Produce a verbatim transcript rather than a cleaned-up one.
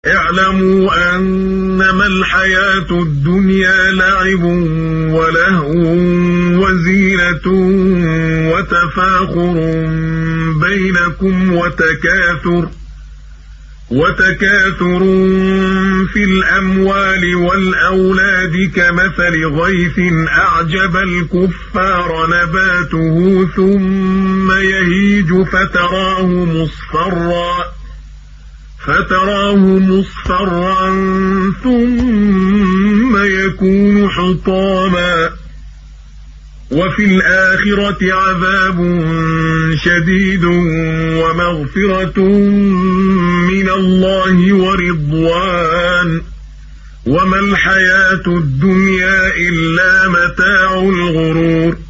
اعلموا أنما الحياة الدنيا لعب ولهو وزينة وتفاخر بينكم وتكاثر وتكاثر في الأموال والأولاد كمثل غيث أعجب الكفار نباته ثم يهيج فتراه مصفرا فتراه مصفرا ثم يكون حطاما وفي الآخرة عذاب شديد ومغفرة من الله ورضوان وما الحياة الدنيا إلا متاع الغرور.